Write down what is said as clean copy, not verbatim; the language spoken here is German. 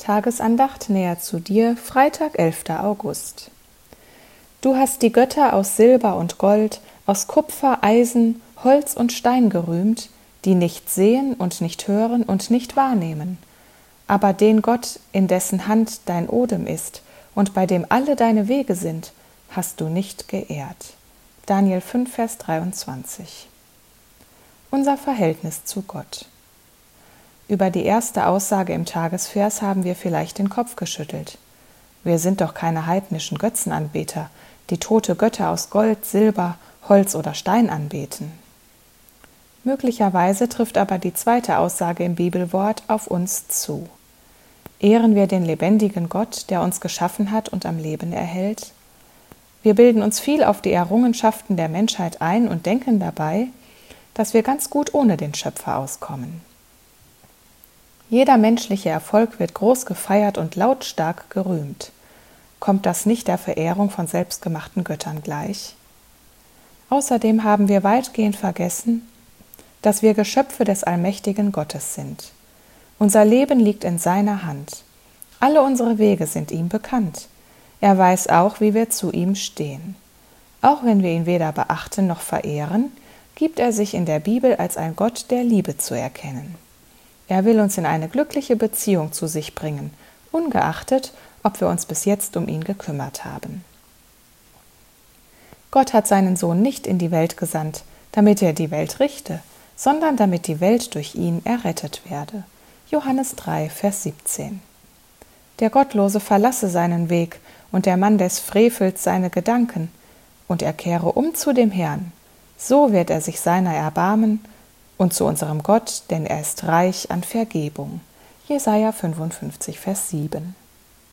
Tagesandacht näher zu dir, Freitag, 11. August. Du hast die Götter aus Silber und Gold, aus Kupfer, Eisen, Holz und Stein gerühmt, die nicht sehen und nicht hören und nicht wahrnehmen. Aber den Gott, in dessen Hand dein Odem ist und bei dem alle deine Wege sind, hast du nicht geehrt. Daniel 5, Vers 23. Unser Verhältnis zu Gott. Über die erste Aussage im Tagesvers haben wir vielleicht den Kopf geschüttelt. Wir sind doch keine heidnischen Götzenanbeter, die tote Götter aus Gold, Silber, Holz oder Stein anbeten. Möglicherweise trifft aber die zweite Aussage im Bibelwort auf uns zu. Ehren wir den lebendigen Gott, der uns geschaffen hat und am Leben erhält? Wir bilden uns viel auf die Errungenschaften der Menschheit ein und denken dabei, dass wir ganz gut ohne den Schöpfer auskommen. Jeder menschliche Erfolg wird groß gefeiert und lautstark gerühmt. Kommt das nicht der Verehrung von selbstgemachten Göttern gleich? Außerdem haben wir weitgehend vergessen, dass wir Geschöpfe des allmächtigen Gottes sind. Unser Leben liegt in seiner Hand. Alle unsere Wege sind ihm bekannt. Er weiß auch, wie wir zu ihm stehen. Auch wenn wir ihn weder beachten noch verehren, gibt er sich in der Bibel als ein Gott der Liebe zu erkennen. Er will uns in eine glückliche Beziehung zu sich bringen, ungeachtet, ob wir uns bis jetzt um ihn gekümmert haben. Gott hat seinen Sohn nicht in die Welt gesandt, damit er die Welt richte, sondern damit die Welt durch ihn errettet werde. Johannes 3, Vers 17. Der Gottlose verlasse seinen Weg und der Mann des Frevels seine Gedanken, und er kehre um zu dem Herrn. So wird er sich seiner erbarmen und zu unserem Gott, denn er ist reich an Vergebung. Jesaja 55, Vers 7.